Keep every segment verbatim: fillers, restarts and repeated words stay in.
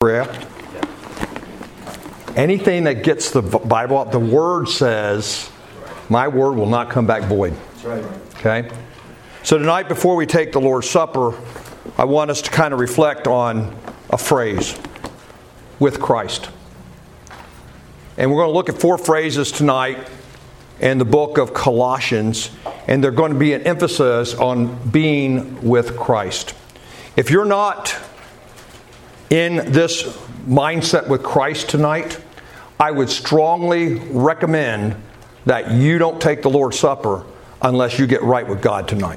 Anything that gets the Bible up, the Word says, my word will not come back void. That's right. Okay? So tonight, before we take the Lord's Supper, I want us to kind of reflect on a phrase, with Christ. And we're going to look at four phrases tonight in the book of Colossians, and they're going to be an emphasis on being with Christ. If you're not in this mindset with Christ tonight, I would strongly recommend that you don't take the Lord's Supper unless you get right with God tonight.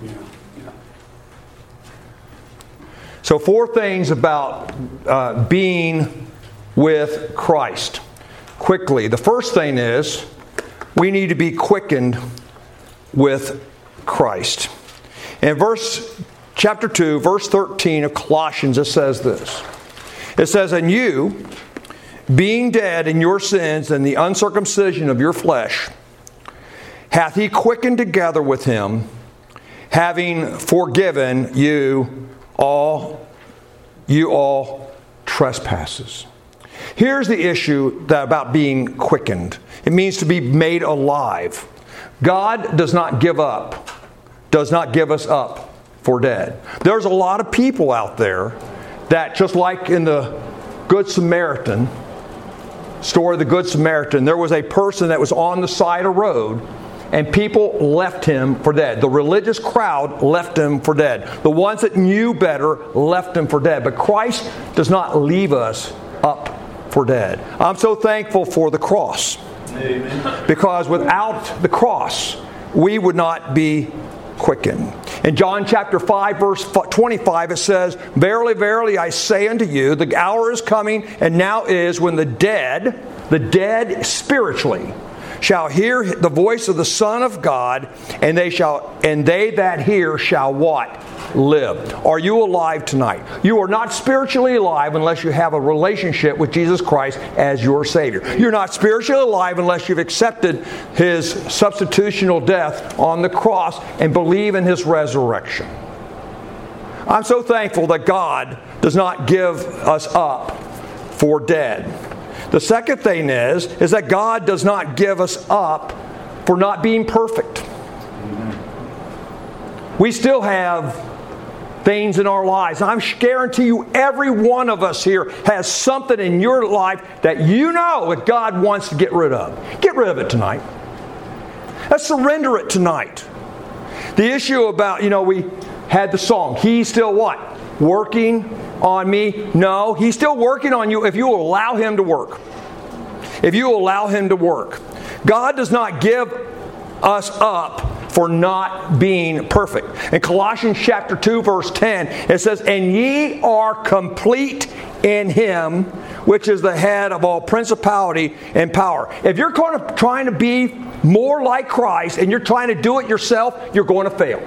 So four things about uh, being with Christ. Quickly, the first thing is we need to be quickened with Christ. In verse chapter two, verse thirteen of Colossians, it says this. It says, "And you, being dead in your sins and the uncircumcision of your flesh, hath he quickened together with him, having forgiven you all, you all trespasses." Here's the issue that about being quickened. It means to be made alive. God does not give up, does not give us up for dead. There's a lot of people out there that, just like in the Good Samaritan, story of the Good Samaritan, there was a person that was on the side of the road and people left him for dead. The religious crowd left him for dead. The ones that knew better left him for dead. But Christ does not leave us up for dead. I'm so thankful for the cross. Amen. Because without the cross, we would not be quickened. In John chapter five, verse twenty-five, it says, "Verily, verily, I say unto you, the hour is coming, and now is, when the dead, the dead spiritually, shall hear the voice of the Son of God, and they shall, and they that hear shall" what? Live. Are you alive tonight? You are not spiritually alive unless you have a relationship with Jesus Christ as your Savior. You're not spiritually alive unless you've accepted His substitutional death on the cross and believe in His resurrection. I'm so thankful that God does not give us up for dead. The second thing is, is that God does not give us up for not being perfect. We still have things in our lives. I guarantee you every one of us here has something in your life that you know that God wants to get rid of. Get rid of it tonight. Let's surrender it tonight. The issue about, you know, we had the song, He's still what? Working on me? No, He's still working on you if you will allow Him to work. If you will allow Him to work. God does not give us up for not being perfect. In Colossians chapter two, verse ten, it says, "And ye are complete in Him, which is the head of all principality and power." If you're going to, trying to be more like Christ and you're trying to do it yourself, you're going to fail.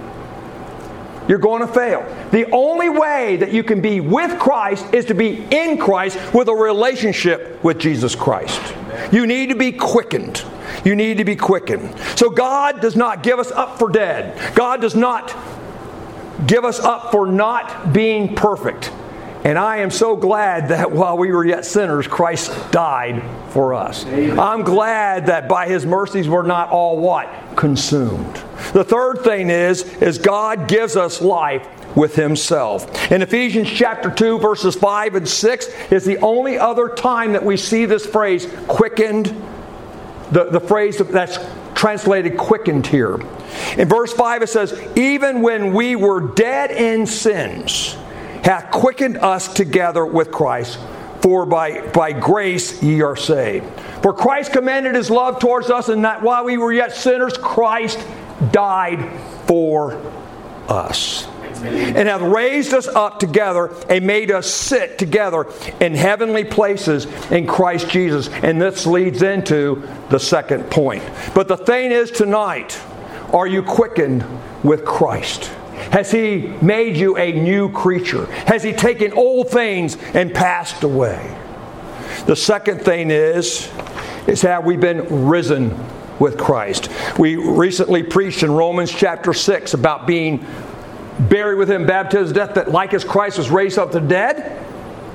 You're going to fail. The only way that you can be with Christ is to be in Christ with a relationship with Jesus Christ. You need to be quickened. You need to be quickened. So God does not give us up for dead. God does not give us up for not being perfect. And I am so glad that while we were yet sinners, Christ died for us. Amen. I'm glad that by His mercies we're not all what? Consumed. The third thing is, is God gives us life with Himself. In Ephesians chapter two, verses five and six is the only other time that we see this phrase, quickened. The, the phrase that's translated quickened here. In verse five it says, "Even when we were dead in sins, hath quickened us together with Christ. For by, by grace ye are saved. For Christ commended His love towards us, and that while we were yet sinners, Christ died for us. And hath raised us up together and made us sit together in heavenly places in Christ Jesus." And this leads into the second point. But the thing is tonight, are you quickened with Christ? Has He made you a new creature? Has He taken old things and passed away? The second thing is, is have we been risen with Christ? We recently preached in Romans chapter six about being buried with Him, baptized, death, that like as Christ was raised up to the dead,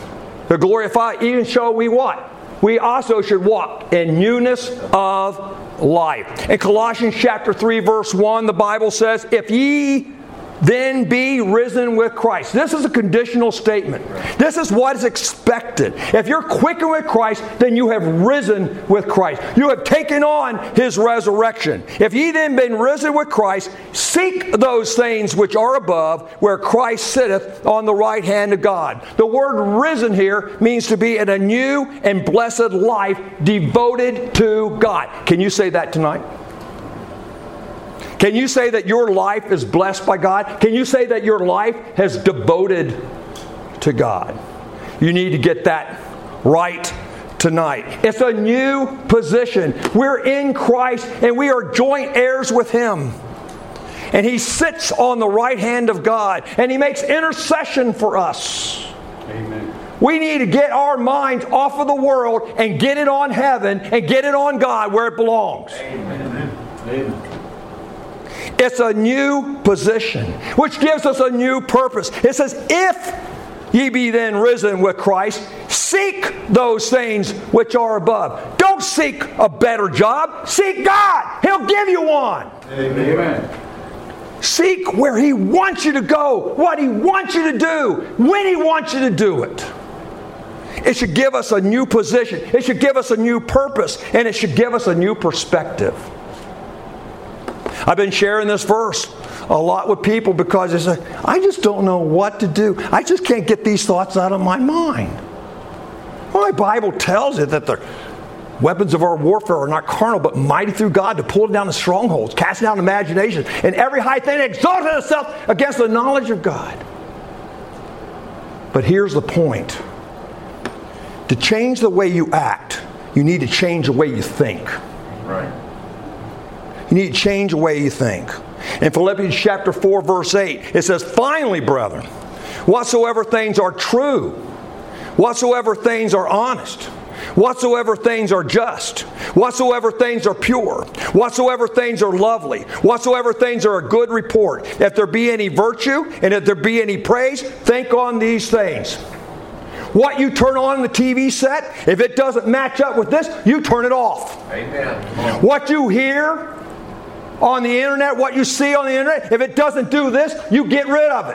To glorify, even so we what? We also should walk in newness of life. In Colossians chapter three, verse one, the Bible says, if ye then be risen with Christ. This is a conditional statement. This is what is expected. If you're quickened with Christ, then you have risen with Christ. You have taken on His resurrection. If ye then been risen with Christ, seek those things which are above, where Christ sitteth on the right hand of God. The word risen here means to be in a new and blessed life devoted to God. Can you say that tonight? Can you say that your life is blessed by God? Can you say that your life has devoted to God? You need to get that right tonight. It's a new position. We're in Christ and we are joint heirs with Him. And He sits on the right hand of God and He makes intercession for us. Amen. We need to get our minds off of the world and get it on heaven and get it on God where it belongs. Amen. Amen. It's a new position, which gives us a new purpose. It says, if ye be then risen with Christ, seek those things which are above. Don't seek a better job. Seek God. He'll give you one. Amen. Seek where He wants you to go, what He wants you to do, when He wants you to do it. It should give us a new position. It should give us a new purpose. And it should give us a new perspective. I've been sharing this verse a lot with people because they say, I just don't know what to do. I just can't get these thoughts out of my mind. Well, my Bible tells you that the weapons of our warfare are not carnal, but mighty through God to pull down the strongholds, cast down imaginations, and every high thing that exalted itself against the knowledge of God. But here's the point. To change the way you act, you need to change the way you think. Right. You need to change the way you think. In Philippians chapter four, verse eight, it says, finally, brethren, whatsoever things are true, whatsoever things are honest, whatsoever things are just, whatsoever things are pure, whatsoever things are lovely, whatsoever things are a good report, if there be any virtue, and if there be any praise, think on these things. What you turn on the T V set, if it doesn't match up with this, you turn it off. Amen. What you hear on the internet, what you see on the internet, if it doesn't do this, you get rid of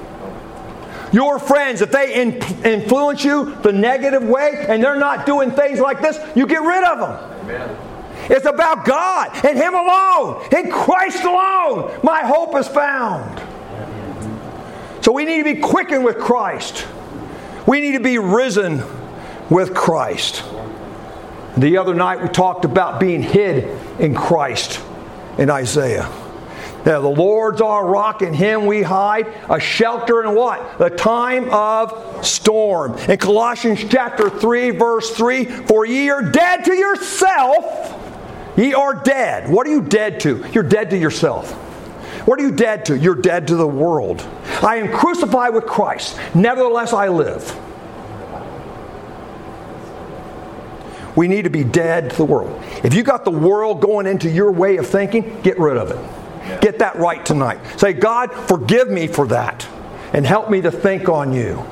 it. Your friends, if they in, influence you the negative way and they're not doing things like this, you get rid of them. Amen. It's about God and Him alone. In Christ alone, my hope is found. So we need to be quickened with Christ. We need to be risen with Christ. The other night we talked about being hid in Christ. In Isaiah. Now the Lord's our rock, in Him we hide, a shelter in what? The time of storm. In Colossians chapter three, verse three, for ye are dead to yourself. Ye are dead. What are you dead to? You're dead to yourself. What are you dead to? You're dead to the world. I am crucified with Christ. Nevertheless I live. We need to be dead to the world. If you got the world going into your way of thinking, get rid of it. Yeah. Get that right tonight. Say, God, forgive me for that. And help me to think on you.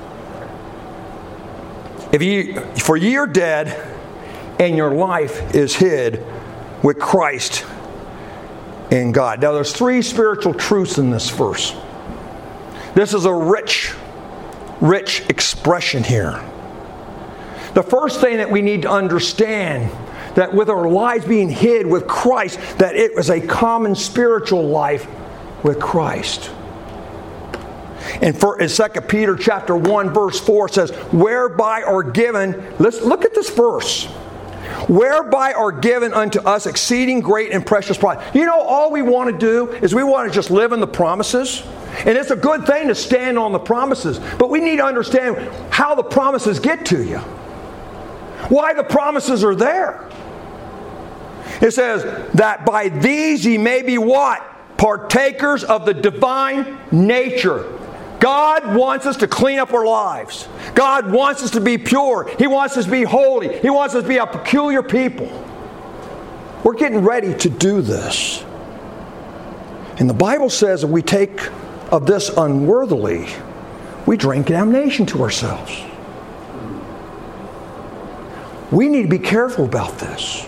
If you, for ye are dead, and your life is hid with Christ in God. Now there's three spiritual truths in this verse. This is a rich, rich expression here. The first thing that we need to understand, that with our lives being hid with Christ, that it was a common spiritual life with Christ. And for, in Second Peter chapter one, verse four says, whereby are given, let's look at this verse. Whereby are given unto us exceeding great and precious prize. You know, all we want to do is we want to just live in the promises. And it's a good thing to stand on the promises. But we need to understand how the promises get to you. Why the promises are there. It says that by these ye may be what? Partakers of the divine nature. God wants us to clean up our lives. God wants us to be pure. He wants us to be holy. He wants us to be a peculiar people. We're getting ready to do this. And the Bible says if we take of this unworthily, we drink damnation to ourselves. We need to be careful about this.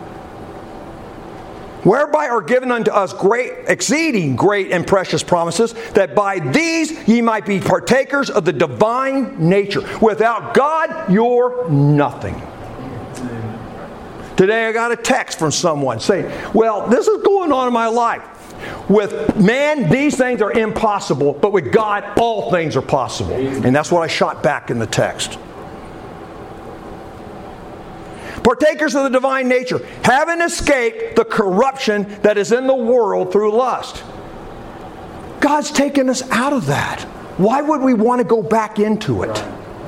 Whereby are given unto us great, exceeding great and precious promises, that by these ye might be partakers of the divine nature. Without God, you're nothing. Today I got a text from someone saying, well, this is going on in my life. With man, these things are impossible, but with God, all things are possible. And that's what I shot back in the text. Partakers of the divine nature, having escaped the corruption that is in the world through lust. God's taken us out of that. Why would we want to go back into it?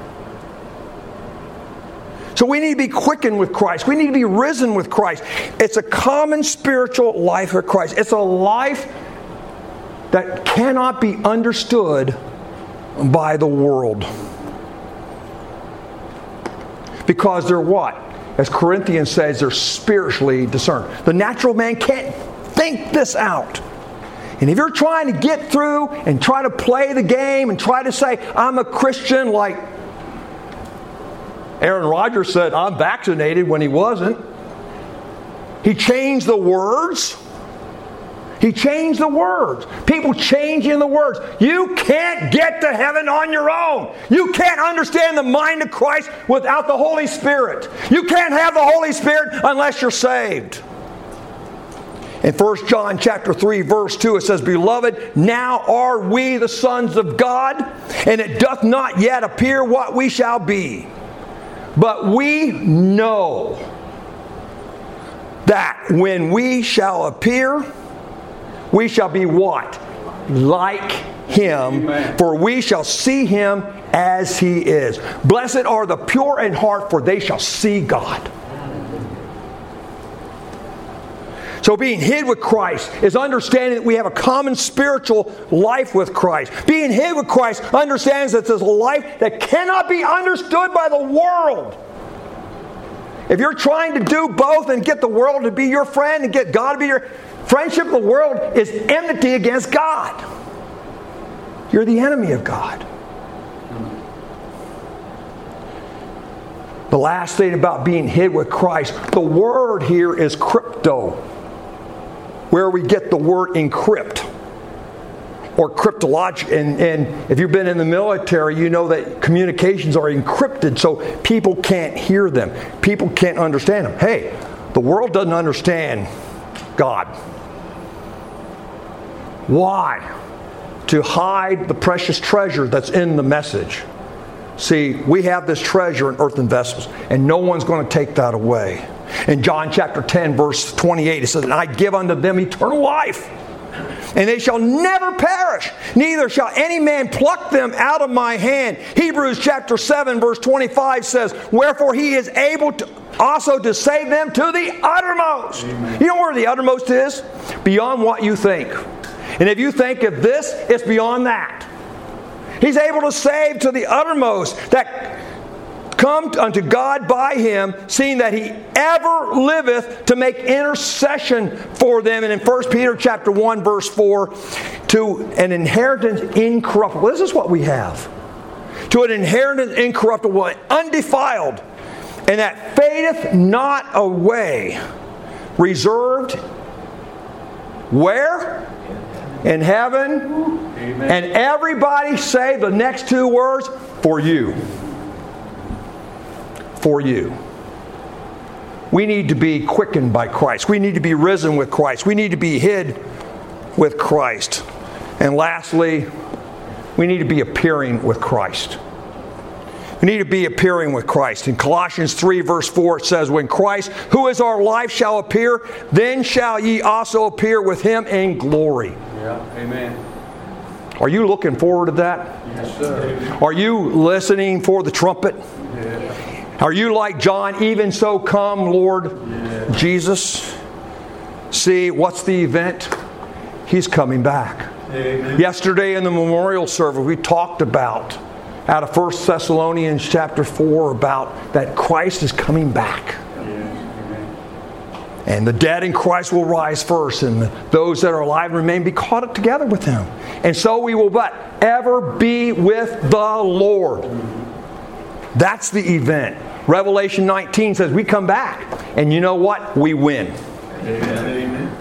So we need to be quickened with Christ. We need to be risen with Christ. It's a common spiritual life with Christ. It's a life that cannot be understood by the world. Because they're what? As Corinthians says, they're spiritually discerned. The natural man can't think this out. And if you're trying to get through and try to play the game and try to say, I'm a Christian, like Aaron Rodgers said, I'm vaccinated when he wasn't. He changed the words. He changed the words. People changing the words. You can't get to heaven on your own. You can't understand the mind of Christ without the Holy Spirit. You can't have the Holy Spirit unless you're saved. In First John chapter three, verse two, it says, Beloved, now are we the sons of God, and it doth not yet appear what we shall be. But we know that when we shall appear, we shall be what? Like Him. Amen. For we shall see Him as He is. Blessed are the pure in heart, for they shall see God. So being hid with Christ is understanding that we have a common spiritual life with Christ. Being hid with Christ understands that there's a life that cannot be understood by the world. If you're trying to do both and get the world to be your friend and get God to be your friendship, the world is enmity against God. You're the enemy of God. The last thing about being hid with Christ, the word here is crypto, where we get the word encrypt or cryptologic. And, and if you've been in the military, you know that communications are encrypted so people can't hear them. People can't understand them. Hey, the world doesn't understand God. Why? To hide the precious treasure that's in the message. See, we have this treasure in earthen vessels, and no one's going to take that away. In John chapter ten, verse twenty-eight, it says, And I give unto them eternal life, and they shall never perish, neither shall any man pluck them out of my hand. Hebrews chapter seven, verse twenty-five says, Wherefore He is able to also to save them to the uttermost. Amen. You know where the uttermost is? Beyond what you think. And if you think of this, it's beyond that. He's able to save to the uttermost that come unto God by Him, seeing that He ever liveth to make intercession for them. And in First Peter chapter one, verse four, to an inheritance incorruptible. This is what we have. To an inheritance incorruptible, undefiled, and that fadeth not away, reserved where? In heaven. Amen. And everybody say the next two words, for you. For you. We need to be quickened by Christ. We need to be risen with Christ. We need to be hid with Christ. And lastly, we need to be appearing with Christ. We need to be appearing with Christ. In Colossians three, verse four, it says, When Christ, who is our life, shall appear, then shall ye also appear with Him in glory. Yeah, amen. Are you looking forward to that? Yes, sir. Are you listening for the trumpet? Yeah. Are you like John, even so come, Lord yeah. Jesus? See, what's the event? He's coming back. Amen. Yesterday in the memorial service, we talked about, out of First Thessalonians chapter four, about that Christ is coming back. And the dead in Christ will rise first, and those that are alive and remain be caught up together with Him. And so we will but ever be with the Lord. That's the event. Revelation nineteen says we come back. And you know what? We win. Amen.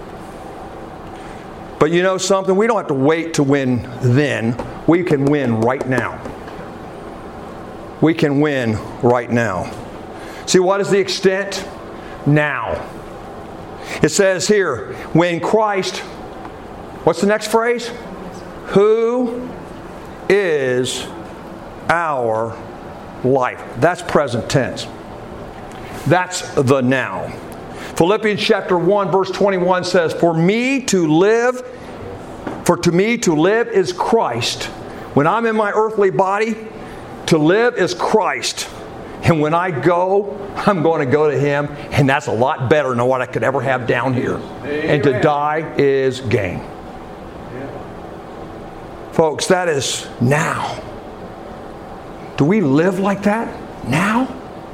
But you know something? We don't have to wait to win then. We can win right now. We can win right now. See, what is the extent? Now. It says here, when Christ, what's the next phrase? Who is our life. That's present tense. That's the now. Philippians chapter one verse twenty-one says, For me to live, for to me to live is Christ. When I'm in my earthly body, to live is Christ. And when I go, I'm going to go to Him. And that's a lot better than what I could ever have down here. Amen. And to die is gain. Yeah. Folks, that is now. Do we live like that now?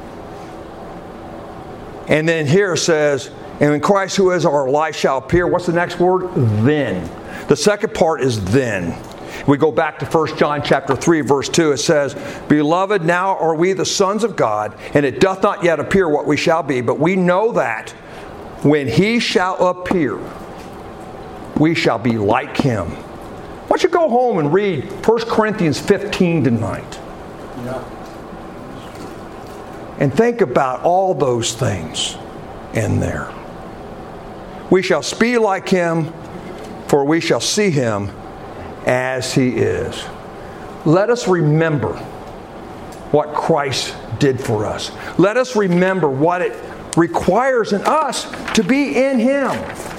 And then here it says, and when Christ who is our life shall appear, what's the next word? Then. The second part is then. We go back to First John chapter three, verse two. It says, Beloved, now are we the sons of God, and it doth not yet appear what we shall be, but we know that when He shall appear, we shall be like Him. Why don't you go home and read First Corinthians fifteen tonight? Yeah. And think about all those things in there. We shall be like Him, for we shall see Him as He is. Let us remember what Christ did for us. Let us remember what it requires in us to be in Him.